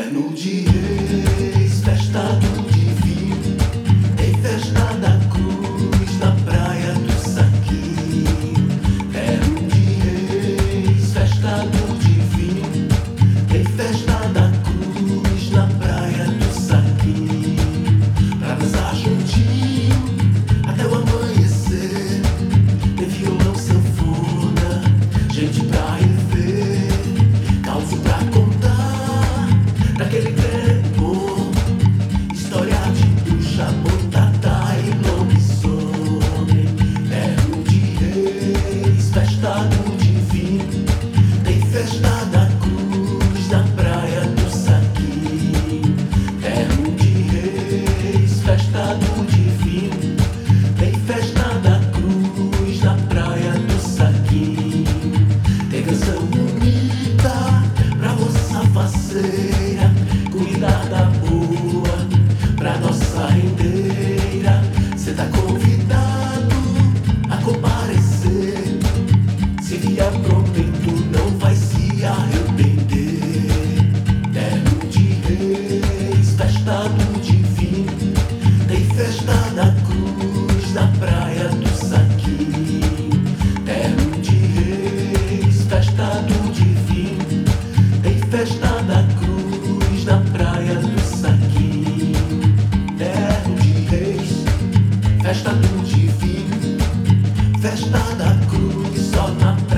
Terno de reis, festa do divino. Tem festa da cruz na praia do Saquinho. Terno de reis, festa do divino. Tem festa da cruz na praia do Saquinho. Pra dançar juntinho até o amanhecer. Tem violão, sanfona, gente pra rever, caos pra contar daquele tempo. História de bruxa, botatá e lobisomem. Terno de reis, festa do divino. Tem festa da cruz na praia do Saquinho. Terno de reis, festa do divino. Tem festa da cruz na praia do Saquinho. Tem canção bonita pra moça faceira, comida da boa pra nossa rendeira. Cê tá convidado a comparecer. Se vier prometo não vai se arrepender. Terno de reis, festa do divino. Tem festa da cruz na praia do Saquinho. Terno de reis, festa do divino. Tem festa da cruz na praia do Saquinho. Terno de reis, festa do divino. Festa da cruz só na praia.